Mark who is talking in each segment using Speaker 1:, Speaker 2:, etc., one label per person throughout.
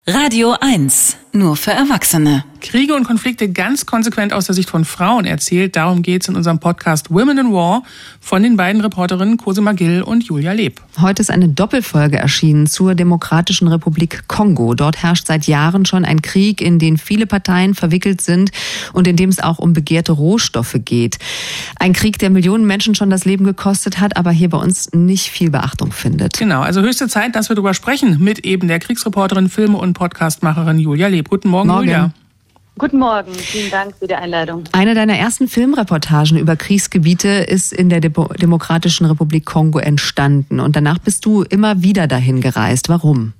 Speaker 1: Radio 1, nur für Erwachsene.
Speaker 2: Kriege und Konflikte ganz konsequent aus der Sicht von Frauen erzählt. Darum geht's in unserem Podcast Women in War von den beiden Reporterinnen Cosima Gill und Julia Leb.
Speaker 3: Heute ist eine Doppelfolge erschienen zur Demokratischen Republik Kongo. Dort herrscht seit Jahren schon ein Krieg, in den viele Parteien verwickelt sind und in dem es auch um begehrte Rohstoffe geht. Ein Krieg, der Millionen Menschen schon das Leben gekostet hat, aber hier bei uns nicht viel Beachtung findet.
Speaker 2: Genau, also höchste Zeit, dass wir darüber sprechen mit eben der Kriegsreporterin, Filme- und Podcastmacherin Julia Leb. Guten Morgen, Julia.
Speaker 4: Guten Morgen, vielen Dank für die Einladung.
Speaker 3: Eine deiner ersten Filmreportagen über Kriegsgebiete ist in der Demokratischen Republik Kongo entstanden. Und danach bist du immer wieder dahin gereist. Warum?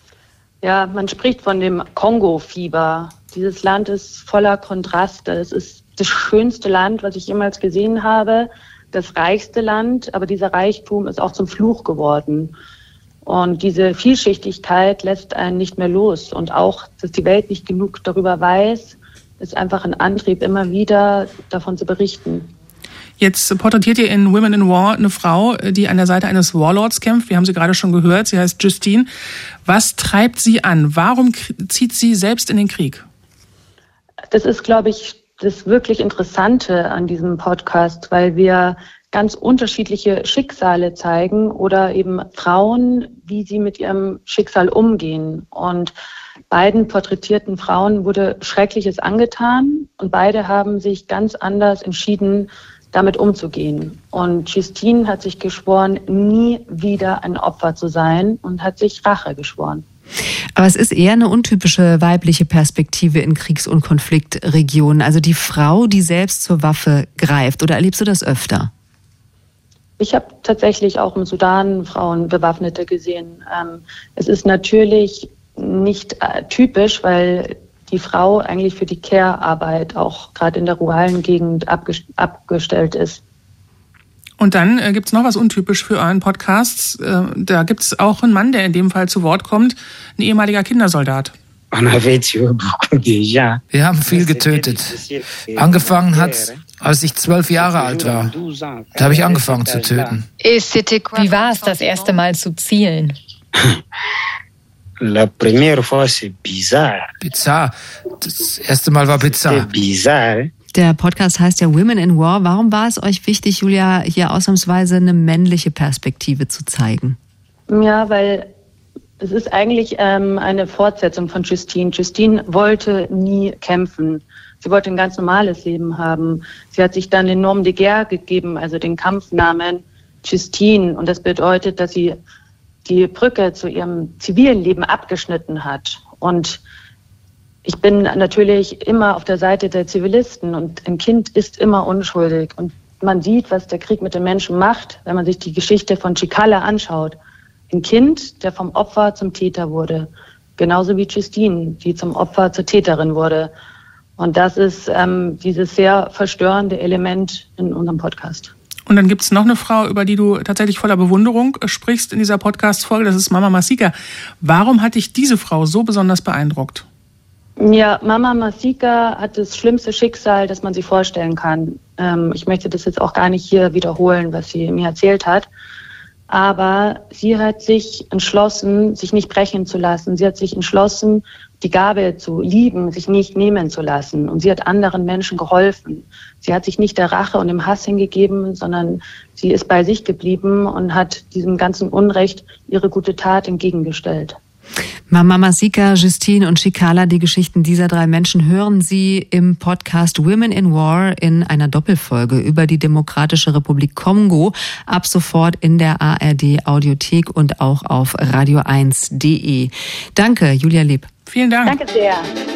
Speaker 4: Ja, man spricht von dem Kongo-Fieber. Dieses Land ist voller Kontraste. Es ist das schönste Land, was ich jemals gesehen habe. Das reichste Land, aber dieser Reichtum ist auch zum Fluch geworden. Und diese Vielschichtigkeit lässt einen nicht mehr los. Und auch, dass die Welt nicht genug darüber weiß, ist einfach ein Antrieb, immer wieder davon zu berichten.
Speaker 2: Jetzt porträtiert ihr in Women in War eine Frau, die an der Seite eines Warlords kämpft. Wir haben sie gerade schon gehört. Sie heißt Justine. Was treibt sie an? Warum zieht sie selbst in den Krieg?
Speaker 4: Das ist, glaube ich, das wirklich Interessante an diesem Podcast, weil wir ganz unterschiedliche Schicksale zeigen oder eben Frauen, wie sie mit ihrem Schicksal umgehen. Und beiden porträtierten Frauen wurde Schreckliches angetan und beide haben sich ganz anders entschieden, damit umzugehen. Und Justine hat sich geschworen, nie wieder ein Opfer zu sein und hat sich Rache geschworen.
Speaker 3: Aber es ist eher eine untypische weibliche Perspektive in Kriegs- und Konfliktregionen. Also die Frau, die selbst zur Waffe greift. Oder erlebst du das öfter?
Speaker 4: Ich habe tatsächlich auch im Sudan Frauen Bewaffnete gesehen. Es ist natürlich nicht typisch, weil die Frau eigentlich für die Care-Arbeit auch gerade in der ruralen Gegend abgestellt ist.
Speaker 2: Und dann gibt's noch was untypisch für euren Podcasts. Da gibt's auch einen Mann, der in dem Fall zu Wort kommt, ein ehemaliger Kindersoldat.
Speaker 5: Wir haben viel getötet. Angefangen hat's, als ich 12 Jahre alt war. Da habe ich angefangen zu töten.
Speaker 6: Wie war es, das erste Mal zu zielen?
Speaker 5: Bizarr. Das erste Mal war bizarr.
Speaker 3: Der Podcast heißt ja Women in War. Warum war es euch wichtig, Julia, hier ausnahmsweise eine männliche Perspektive zu zeigen?
Speaker 4: Ja, weil es ist eigentlich eine Fortsetzung von Justine. Justine wollte nie kämpfen. Sie wollte ein ganz normales Leben haben. Sie hat sich dann den Nom de Guerre gegeben, also den Kampfnamen Justine. Und das bedeutet, dass sie die Brücke zu ihrem zivilen Leben abgeschnitten hat. Und ich bin natürlich immer auf der Seite der Zivilisten. Und ein Kind ist immer unschuldig. Und man sieht, was der Krieg mit den Menschen macht, wenn man sich die Geschichte von Chikala anschaut. Ein Kind, der vom Opfer zum Täter wurde. Genauso wie Justine, die zum Opfer zur Täterin wurde. Und das ist dieses sehr verstörende Element in unserem Podcast.
Speaker 2: Und dann gibt's noch eine Frau, über die du tatsächlich voller Bewunderung sprichst in dieser Podcast-Folge. Das ist Mama Masika. Warum hat dich diese Frau so besonders beeindruckt?
Speaker 4: Ja, Mama Masika hat das schlimmste Schicksal, das man sich vorstellen kann. Ich möchte das jetzt auch gar nicht hier wiederholen, was sie mir erzählt hat. Aber sie hat sich entschlossen, sich nicht brechen zu lassen. Sie hat sich entschlossen, die Gabe zu lieben, sich nicht nehmen zu lassen. Und sie hat anderen Menschen geholfen. Sie hat sich nicht der Rache und dem Hass hingegeben, sondern sie ist bei sich geblieben und hat diesem ganzen Unrecht ihre gute Tat entgegengestellt.
Speaker 3: Mama Masika, Justine und Chikala, die Geschichten dieser 3 Menschen hören Sie im Podcast Women in War in einer Doppelfolge über die Demokratische Republik Kongo. Ab sofort in der ARD Audiothek und auch auf radio1.de. Danke, Julia Leb.
Speaker 2: Vielen Dank.
Speaker 4: Danke sehr.